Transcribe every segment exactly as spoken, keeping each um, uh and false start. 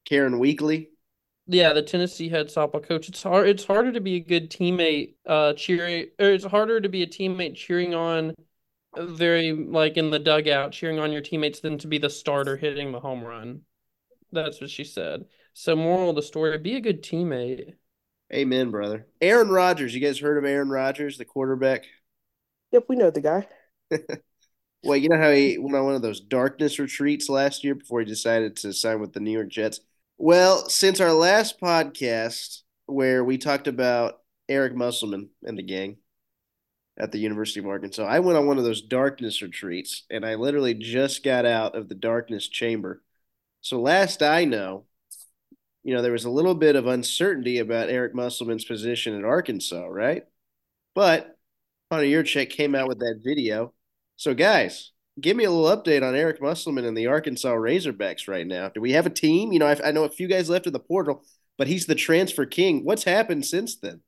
Karen Weekly. Yeah, the Tennessee head softball coach. It's hard. It's harder to be a good teammate, uh, cheering, or it's harder to be a teammate cheering on very like in the dugout, cheering on your teammates than to be the starter hitting the home run. That's what she said. So, moral of the story: be a good teammate. Amen, brother. Aaron Rodgers. You guys heard of Aaron Rodgers, the quarterback? Yep, we know the guy. Well, you know how he went on one of those darkness retreats last year before he decided to sign with the New York Jets? Well, since our last podcast where we talked about Eric Musselman and the gang at the University of Arkansas, I went on one of those darkness retreats and I literally just got out of the darkness chamber. So last I know, you know, there was a little bit of uncertainty about Eric Musselman's position at Arkansas, right? But Hunter Yurchek came out with that video. So, guys, give me a little update on Eric Musselman and the Arkansas Razorbacks right now. Do we have a team? You know, I, I know a few guys left in the portal, but he's the transfer king. What's happened since then?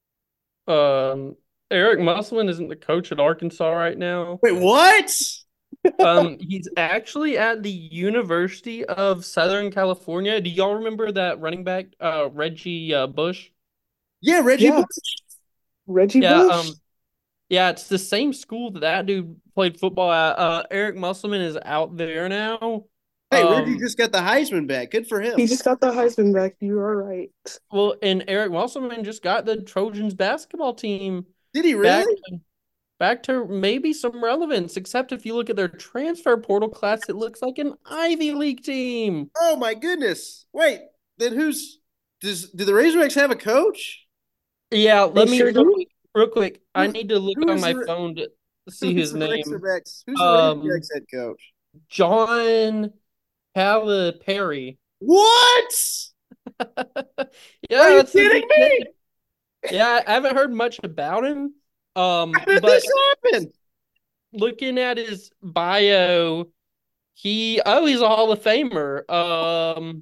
Um, Eric Musselman isn't the coach at Arkansas right now. Wait, what? Um, he's actually at the University of Southern California. Do y'all remember that running back, uh, Reggie uh, Bush? Yeah, Reggie Yeah, Bush. Reggie Yeah, Bush. um, yeah, it's the same school that that dude played football at. Uh, Eric Musselman is out there now. Hey, Reggie Um, just got the Heisman back. Good for He him. just got the Heisman back. You are right. well, and Eric Musselman just got the Trojans basketball team Did he back really? back to maybe some relevance. Except if you look at their transfer portal class, it looks like an Ivy League team. Oh my goodness. Wait, then who's does do the Razorbacks have a coach? Yeah, They let me sure real do. quick, real quick. I Who need to look who on is my the phone to see who's his the name. Razorbacks? Who's the Um, Razorbacks head coach? John Calipari. What? Are Yeah, you that's a kidding good name. me? Yeah, I haven't heard much about him. How Um, did but this happen? looking at his bio, he oh, he's a Hall of Famer. Um,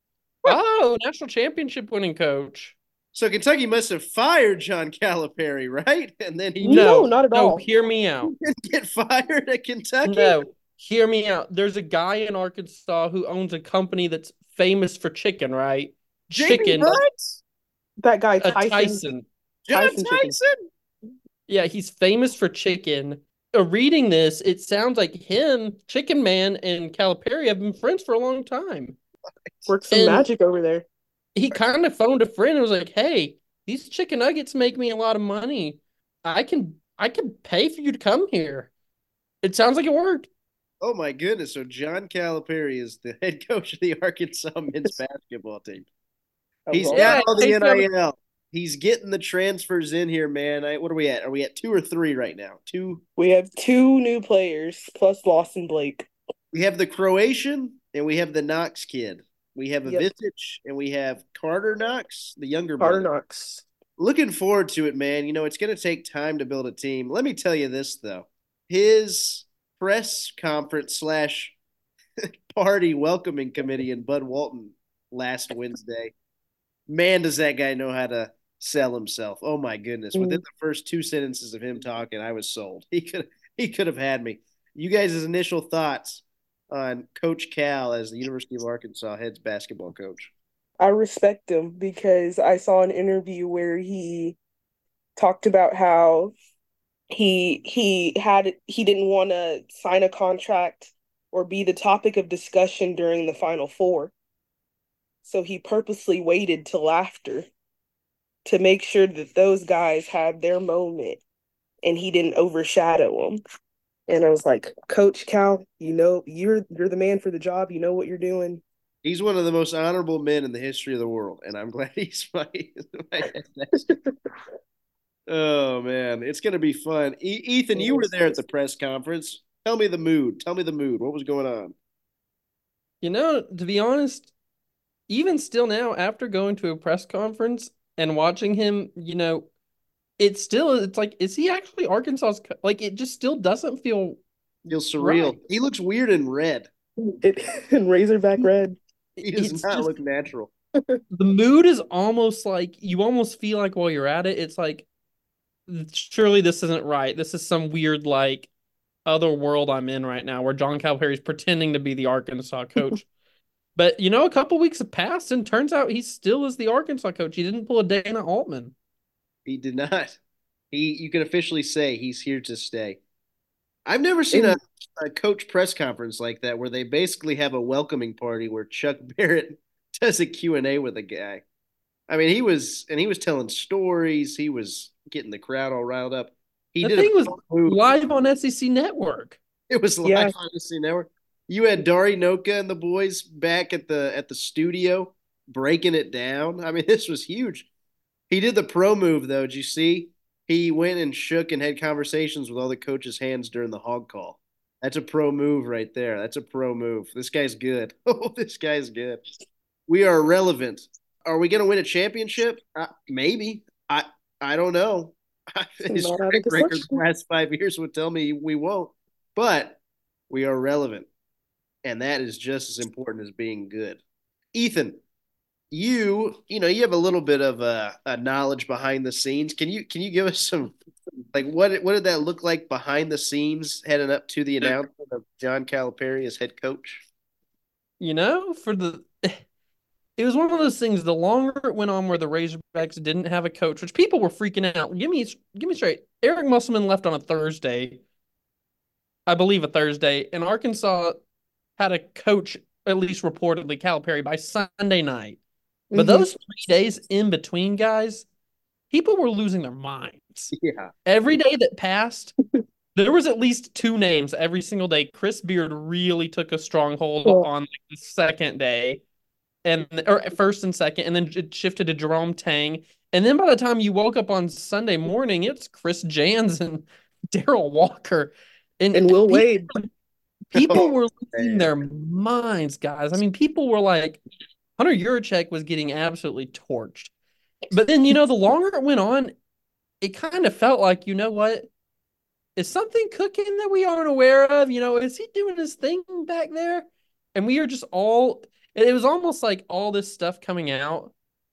oh, national championship winning coach. So Kentucky must have fired John Calipari, right? And then he just No, No, not at no, all. hear me out. didn't get fired at Kentucky. No, hear me out. There's a guy in Arkansas who owns a company that's famous for chicken, right? J B. Chicken, Hunt, That guy a Tyson, Tyson. John Tyson chicken. Tyson. Yeah, he's famous for chicken. Uh, reading this, it sounds like him, Chicken Man, and Calipari have been friends for a long time. Worked some And magic over there. he kind of phoned a friend and was like, "Hey, these chicken nuggets make me a lot of money. I can I can pay for you to come here." It sounds like it worked. Oh my goodness! So John Calipari is the head coach of the Arkansas men's basketball team. That was He's got Yeah, awesome. all in the case you haven't N I L. He's getting the transfers in here, man. I, what are we at? Are we at two or three right now? Two. We have two new players plus Lawson Blake. We have the Croatian and we have the Knox kid. We have a Yep, Visich and we have Carter Knox, the younger Carter brother. Knox. Looking forward to it, man. You know, it's going to take time to build a team. Let me tell you this, though. His press conference slash party welcoming committee in Bud Walton last Wednesday. Man, does that guy know how to sell himself. Oh my goodness. Within Mm. the first two sentences of him talking, I was sold. He could he could have had me. You guys' initial thoughts on Coach Cal as the University of Arkansas heads basketball coach? I respect him because I saw an interview where he talked about how he he had he didn't want to sign a contract or be the topic of discussion during the Final Four. So he purposely waited till after to make sure that those guys had their moment and he didn't overshadow them. And I was like, Coach Cal, you know, you're you're the man for the job. You know what you're doing. He's one of the most honorable men in the history of the world, and I'm glad he's my, my head next. Oh man, it's gonna be fun. E- Ethan, you were there at the press conference. Tell me the mood. Tell me the mood. What was going on? You know, to be honest, even still now, after going to a press conference and watching him, you know, it's still it's like, is he actually Arkansas's co- like it just still doesn't feel Feels surreal. right. He looks weird in red. It in Razorback Red. He does It's not just look natural. the mood is almost like you almost feel like while you're at it, it's like surely this isn't right. This is some weird like other world I'm in right now where John Calipari is pretending to be the Arkansas coach. But you know, a couple weeks have passed, and turns out he still is the Arkansas coach. He didn't pull a Dana Altman. He did not. He, you can officially say he's here to stay. I've never seen a, And a coach press conference like that where they basically have a welcoming party where Chuck Barrett does a Q and A with a guy. I mean, he was and he was telling stories. He was getting the crowd all riled up. He The did a thing was move. live on S E C Network. It was live yeah, on the C Network. You had Dari Noka and the boys back at the at the studio breaking it down. I mean, this was huge. He did the pro move though. Did you see? He went and shook and had conversations with all the coaches' hands during the hog call. That's a pro move right there. That's a pro move. This guy's good. Oh, this guy's good. We are relevant. Are we going to win a championship? Uh, maybe. I I don't know. His not out track of the record the question. last five years would tell me we won't. But we are relevant, and that is just as important as being good. Ethan, you you know you have a little bit of a, a knowledge behind the scenes. Can you can you give us some like what what did that look like behind the scenes heading up to the announcement of John Calipari as head coach? You know, for the it was one of those things. The longer it went on, where the Razorbacks didn't have a coach, which people were freaking out. Give me, give me straight. Eric Musselman left on a Thursday, I believe, a Thursday, and Arkansas had a coach, at least reportedly, Calipari, by Sunday night. But Hmm. those three days in between, guys, people were losing their minds. Yeah, Every day that passed, there was at least two names every single day. Chris Beard really took a stronghold Well, on like, the second day, and or first and second, and then it shifted to Jerome Tang. And then by the time you woke up on Sunday morning, it's Chris Jans and Daryl Walker, and and Will people Wade. people oh were losing man, their minds, guys. I mean, people were like, Hunter Yurachek was getting absolutely torched. But then, you know, the longer it went on, it kind of felt like, you know what? Is something cooking that we aren't aware of? You know, is he doing his thing back there? And we are just all, it was almost like all this stuff coming out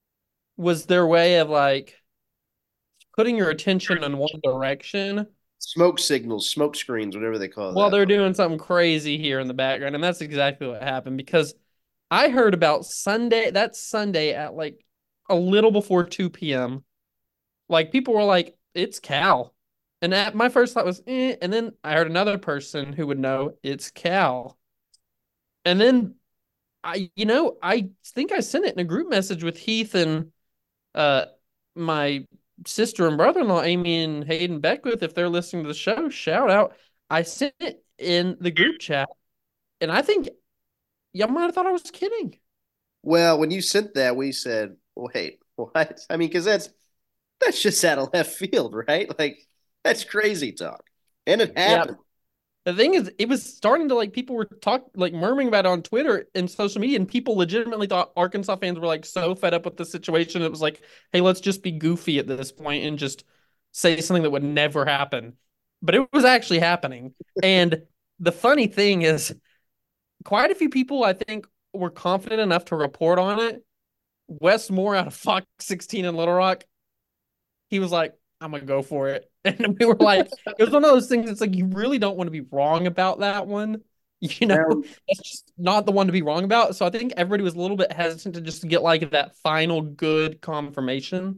was their way of like putting your attention in one direction smoke signals, smoke screens, whatever they call while that. they're doing something crazy here in the background. And that's exactly what happened because I heard about Sunday, that's Sunday at like a little before two p.m. Like people were like, it's Cal. And that, my first thought was, eh. And then I heard another person who would know it's Cal. And then I, you know, I think I sent it in a group message with Heath and uh my sister and brother-in-law, Amy and Hayden Beckwith, if they're listening to the show, shout out. I sent it in the group chat, and I think y'all might have thought I was kidding. Well, when you sent that, we said, "Wait, what?" I mean, because that's that's just out of left field, right? Like that's crazy talk, and it Yeah. happened. The thing is, it was starting to like people were talk like murmuring about it on Twitter and social media, and people legitimately thought Arkansas fans were like so fed up with the situation. It was like, hey, let's just be goofy at this point and just say something that would never happen. But it was actually happening. And the funny thing is, quite a few people I think were confident enough to report on it. Wes Moore out of Fox sixteen in Little Rock, he was like, I'm gonna go for it. And we were like, it was one of those things. It's like you really don't want to be wrong about that one. You know, Crown, it's just not the one to be wrong about. So I think everybody was a little bit hesitant to just get like that final good confirmation.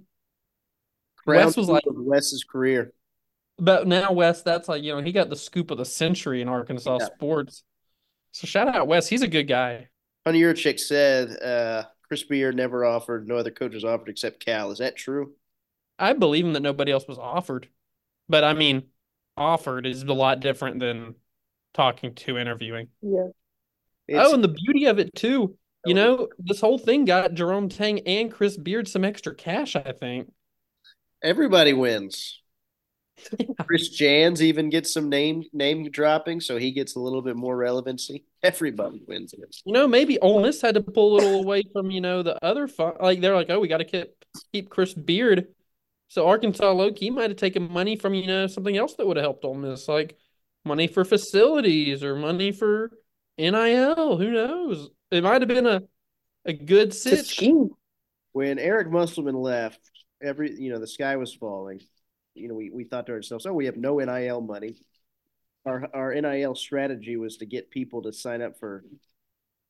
crown Wes was jewel like, of Wes's career. but now Wes, that's like, you know, he got the scoop of the century in Arkansas Yeah. sports. So shout out Wes. He's a good guy. Honey Yurchek said uh, Chris Beard never offered, no other coaches offered except Cal. Is that true? I believe him that nobody else was offered. But I mean, offered is a lot different than talking to interviewing. Yeah. It's Oh, and the beauty of it too, you know, this whole thing got Jerome Tang and Chris Beard some extra cash, I think. everybody wins. Chris Jans even gets some name name dropping, so he gets a little bit more relevancy. Everybody wins it. You know, maybe Ole Miss had to pull a little away from, you know, the other fun. Like they're like, oh, we got to keep keep Chris Beard. So Arkansas low key might have taken money from, you know, something else that would have helped Ole Miss, like money for facilities or money for N I L. Who knows? It might have been a, a good It's a sitch. scheme. When Eric Musselman left, every you know the sky was falling. You know, we, we thought to ourselves, oh, we have no N I L money. Our our N I L strategy was to get people to sign up for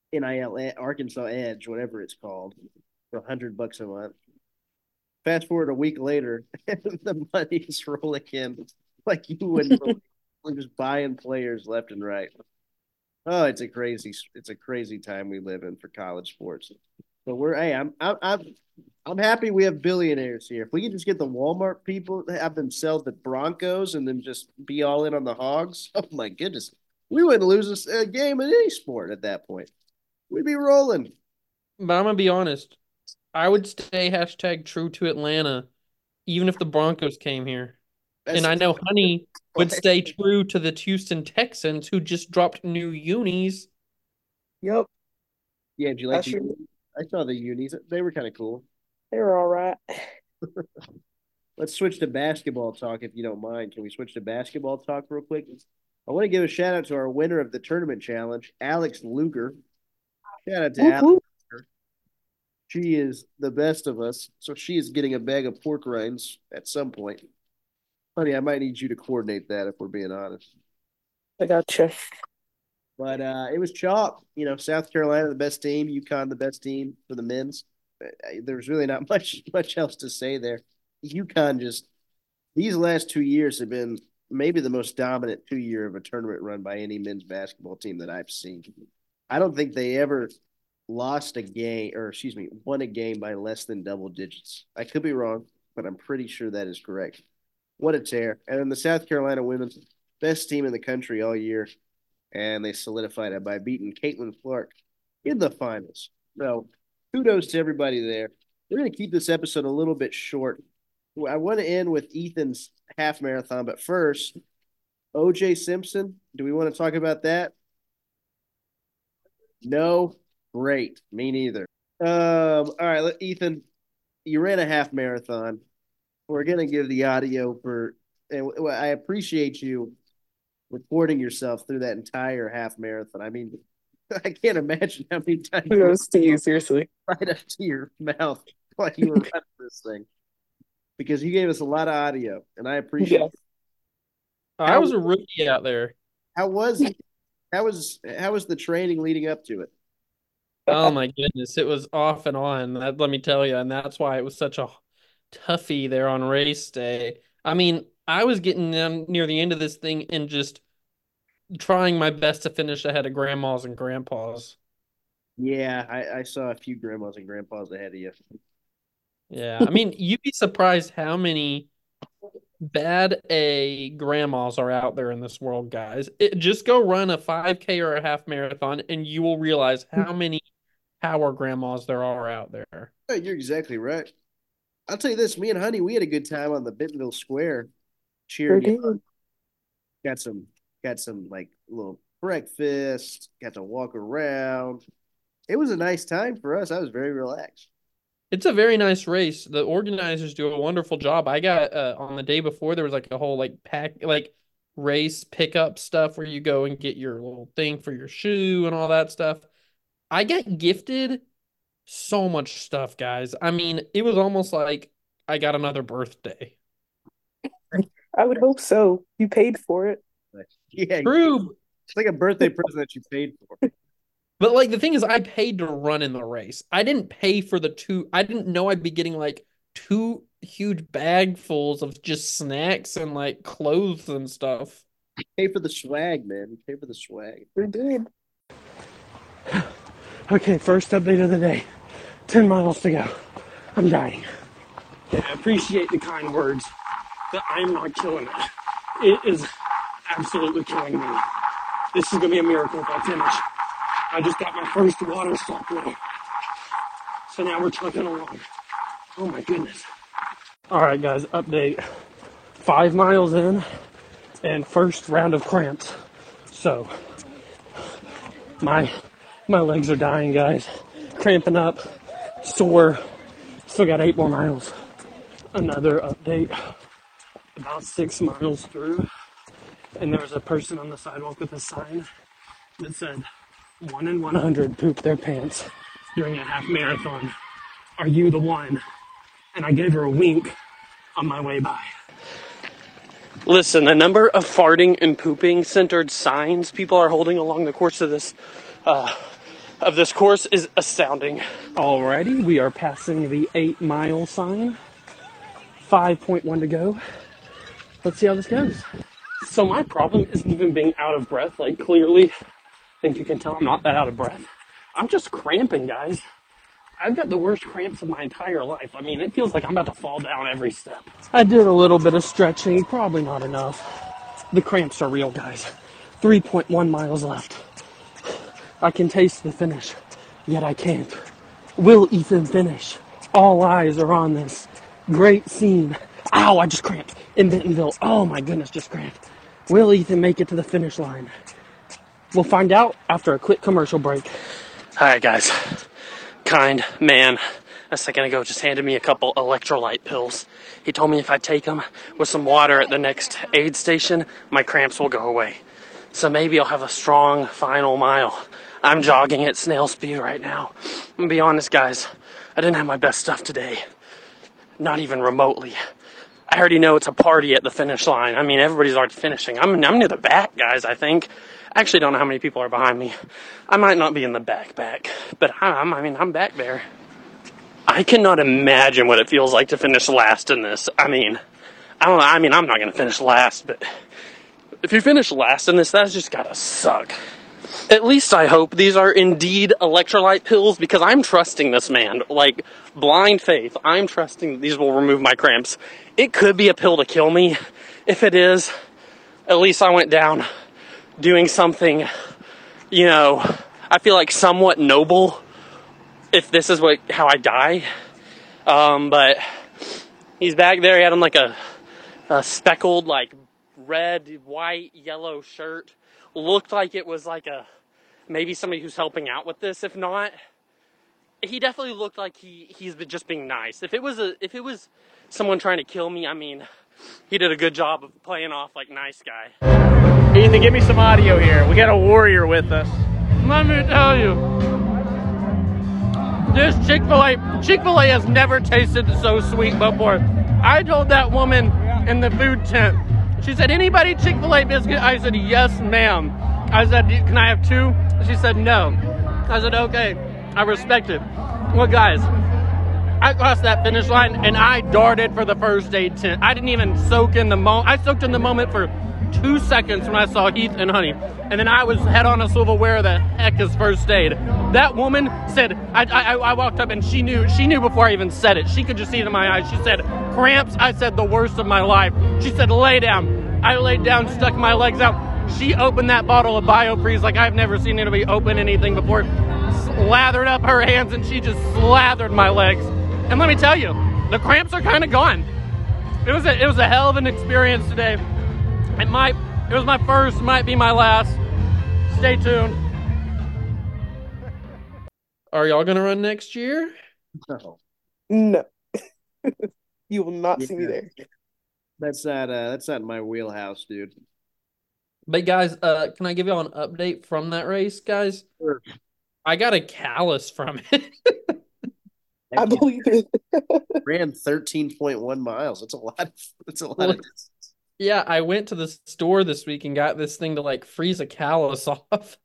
N I L Arkansas Edge, whatever it's called, for a hundred bucks a month. Fast forward a week later, the money is rolling in like you wouldn't believe. We're just buying players left and right. Oh, it's a crazy, it's a crazy time we live in for college sports. But we're, hey, I'm, I'm, I'm, I'm happy we have billionaires here. If we can just get the Walmart people, have them sell the Broncos, and then just be all in on the Hogs. Oh my goodness, we wouldn't lose a game in any sport at that point. We'd be rolling. But I'm gonna be honest. I would stay hashtag true to Atlanta, even if the Broncos came here. That's And I know Honey would stay true to the Houston Texans, who just dropped new unis. Yep. Yeah, did you like That's the true. I saw the unis. They were kind of cool. They were all right. Let's switch to basketball talk if you don't mind. Can we switch to basketball talk real quick? I want to give a shout out to our winner of the tournament challenge, Alex Luger. Shout out to Whoop, Alex. whoop. She is the best of us, so she is getting a bag of pork rinds at some point. Honey, I might need you to coordinate that if we're being honest. I gotcha. But uh, it was chalk. You know, South Carolina, the best team. UConn, the best team for the men's. There's really not much much else to say there. UConn just these last two years have been maybe the most dominant two year of a tournament run by any men's basketball team that I've seen. I don't think they ever lost a game, or excuse me, won a game by less than double digits. I could be wrong, but I'm pretty sure that is correct. What a tear! And then the South Carolina women's best team in the country all year, and they solidified it by beating Caitlin Clark in the finals. So kudos to everybody there. We're going to keep this episode a little bit short. I want to end with Ethan's half marathon, but first, O J Simpson. Do we want to talk about that? No? Great. Me neither. Um, all right, Ethan, you ran a half marathon. We're going to give the audio for, and I appreciate you recording yourself through that entire half marathon. I mean, I can't imagine how many times Who knows to you, seriously. right up to your mouth while you were running this thing. Because you gave us a lot of audio, and I appreciate Yeah. it. I was a rookie out there. How was it? How was how was the training leading up to it? Oh my goodness, it was off and on. That, let me tell you, and that's why it was such a toughie there on race day. I mean, I was getting down near the end of this thing and just trying my best to finish ahead of grandmas and grandpas. Yeah, I, I saw a few grandmas and grandpas ahead of you. Yeah, I mean, you'd be surprised how many bad A grandmas are out there in this world, guys. It, just go run a five K or a half marathon, and you will realize how many power grandmas there are out there. Hey, you're exactly right. I'll tell you this, me and Honey, we had a good time on the Bentonville Square cheering you on. Got some got some like little breakfast, got to walk around. It was a nice time for us. I was very relaxed. It's a very nice race. The organizers do a wonderful job. I got uh, on the day before there was like a whole like pack like race pickup stuff where you go and get your little thing for your shoe and all that stuff. I got gifted so much stuff, guys. I mean, it was almost like I got another birthday. I would hope so. You paid for it. Yeah, True. It's like a birthday present that you paid for. But like the thing is, I paid to run in the race. I didn't pay for the two. I didn't know I'd be getting like two huge bagfuls of just snacks and like clothes and stuff. Pay for the swag, man. Pay for the swag. We did. Okay, first update of the day. Ten miles to go. I'm dying. Yeah, I appreciate the kind words, but I'm not killing it. It is absolutely killing me. This is gonna be a miracle if I finish. I just got my first water stop though. So now we're trucking along. Oh my goodness. All right, guys, update. Five miles in and first round of cramps. So my my legs are dying, guys. Cramping up, sore. Still got eight more miles. Another update. About six miles through, and there was a person on the sidewalk with a sign that said, one in one hundred poop their pants during a half marathon. Are you the one? And I gave her a wink on my way by. Listen, the number of farting and pooping centered signs people are holding along the course of this uh, of this course is astounding. Alrighty, we are passing the eight mile sign. five point one to go. Let's see how this goes. So my problem isn't even being out of breath. Like, clearly, I think you can tell I'm not that out of breath. I'm just cramping, guys. I've got the worst cramps of my entire life. I mean, it feels like I'm about to fall down every step. I did a little bit of stretching, probably not enough. The cramps are real, guys. three point one miles left. I can taste the finish, yet I can't. Will Ethan finish? All eyes are on this great scene. Ow, I just cramped in Bentonville. Oh my goodness, just cramped. Will Ethan make it to the finish line? We'll find out after a quick commercial break. All right, guys. Kind man a second ago just handed me a couple electrolyte pills. He told me if I take them with some water at the next aid station, my cramps will go away. So maybe I'll have a strong final mile. I'm jogging at snail speed right now. I'm gonna be honest, guys. I didn't have my best stuff today. Not even remotely. I already know it's a party at the finish line. I mean, everybody's already finishing. I'm, I'm near the back, guys, I think. I actually don't know how many people are behind me. I might not be in the back back, but I'm, I mean, I'm back there. I cannot imagine what it feels like to finish last in this. I mean, I don't know. I mean, I'm not going to finish last, but if you finish last in this, that's just got to suck. At least I hope these are indeed electrolyte pills, because I'm trusting this man. Like, blind faith. I'm trusting that these will remove my cramps. It could be a pill to kill me. If it is, at least I went down doing something, you know, I feel like somewhat noble, if this is what how I die. Um, but he's back there. He had on like a, a speckled, like, red, white, yellow shirt. Looked like it was like a, maybe somebody who's helping out with this. If not, he definitely looked like he, he's just being nice. If it was a, if it was someone trying to kill me, I mean, he did a good job of playing off like nice guy. Ethan, give me some audio here. We got a warrior with us. Let me tell you, this Chick-fil-A, Chick-fil-A has never tasted so sweet before. I told that woman in the food tent, she said, anybody Chick-fil-A biscuit? I said, yes, ma'am. I said, can I have two? She said, no. I said, okay, I respect it. Well, guys, I crossed that finish line and I darted for the first aid tent. I didn't even soak in the moment. I soaked in the moment for two seconds when I saw Heath and Honey. And then I was head on a swivel, where the heck is first aid? That woman said, I, I, I walked up and she knew, she knew before I even said it. She could just see it in my eyes. She said, cramps. I said, the worst of my life. She said, lay down. I laid down, stuck my legs out. She opened that bottle of BioFreeze like I've never seen anybody open anything before. Slathered up her hands and she just slathered my legs. And let me tell you, the cramps are kind of gone. It was a, it was a hell of an experience today. It might, it was my first, might be my last. Stay tuned. Are y'all gonna run next year? No. No. You will not see me Yeah. there. That's not uh that's not my wheelhouse, dude. But guys, uh, can I give y'all an update from that race, guys? Sure. I got a callus from it. I believe it. Ran thirteen point one miles. That's a lot. That's a lot Well, of distance. Yeah, I went to the store this week and got this thing to like freeze a callus off.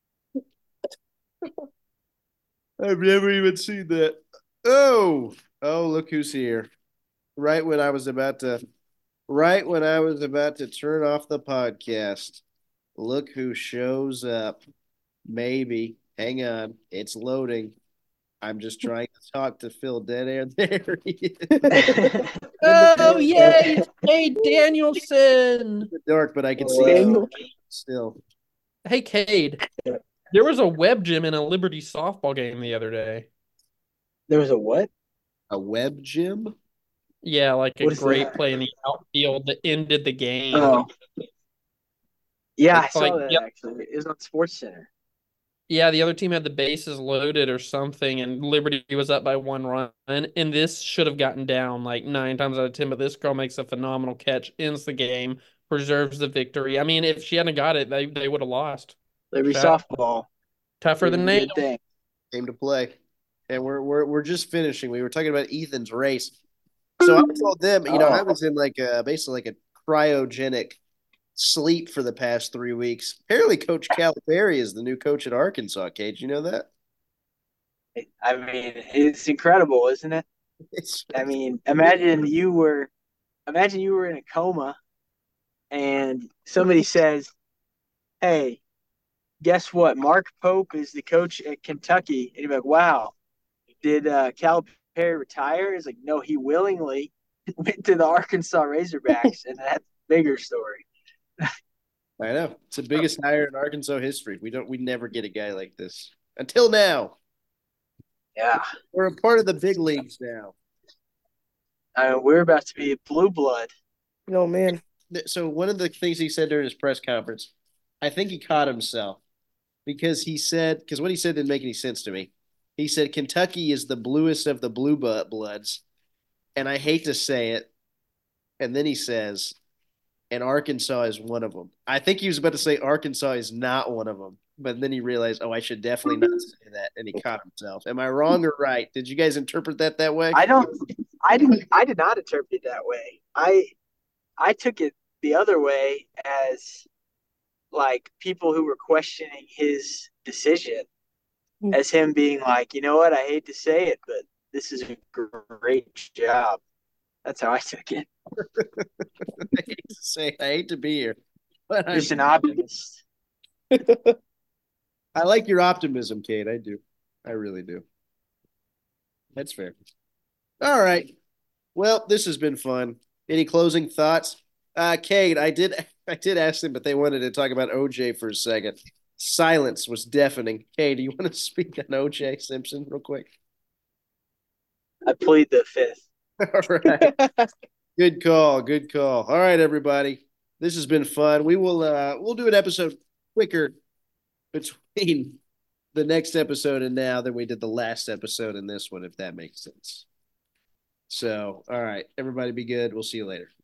I've never even seen that. Oh, oh, look who's here. Right when I was about to right when I was about to turn off the podcast. Look who shows up. Maybe. Hang on. It's loading. I'm just trying to talk to Phil Dead Air. There he is. Oh, yay! Hey, Danielson! The dark, but I can see Daniel. it still. Hey, Cade. There was a web gym in a Liberty softball game the other day. There was a what? A web gym? Yeah, like a What is great that? play in the outfield that ended the game. Oh. Yeah, I It's saw like- that yep. actually. It was on Sports Center. Yeah, the other team had the bases loaded or something, and Liberty was up by one run. And this should have gotten down like nine times out of ten, but this girl makes a phenomenal catch, ends the game, preserves the victory. I mean, if she hadn't got it, they, they would have lost. Liberty Shot. softball. Tougher than Good nails. thing. Came to play. And we're we're we're just finishing. We were talking about Ethan's race. So I told them, you know, I was in like a basically like a cryogenic sleep for the past three weeks. Apparently Coach Calipari is the new coach at Arkansas, Cage. You know that? I mean, it's incredible, isn't it? It's I mean, imagine you were imagine you were in a coma and somebody says, "Hey, guess what? Mark Pope is the coach at Kentucky." And you're like, "Wow, did uh, Calipari retire?" He's like, "No, he willingly went to the Arkansas Razorbacks," and that's a bigger story. I know it's the biggest hire in Arkansas history. We don't we never get a guy like this until now. Yeah, We're a part of the big leagues now. I mean, we're about to be blue blood. No, man. So one of the things he said during his press conference, I think he caught himself because he said because what he said didn't make any sense to me. He said Kentucky is the bluest of the blue bloods, and I hate to say it. And then he says, and Arkansas is one of them. I think he was about to say Arkansas is not one of them, but then he realized, oh, I should definitely not say that, and he caught himself. Am I wrong or right? Did you guys interpret that that way? I don't. I didn't. I did not interpret it that way. I I took it the other way as like people who were questioning his decision as him being like, you know what, I hate to say it, but this is a great job. That's how I took it. I hate to say, I hate to be here, but Just I'm, an optimist. I like your optimism, Kate. I do. I really do. That's fair. All right. Well, this has been fun. Any closing thoughts? Uh, Kate, I did I did ask them, but they wanted to talk about O J for a second. Silence was deafening. Kate, do you want to speak on O J Simpson real quick? I plead the fifth. All right. Good call. Good call. All right, everybody. This has been fun. We will uh we'll do an episode quicker between the next episode and now than we did the last episode and this one, if that makes sense. So, all right, everybody be good. We'll see you later.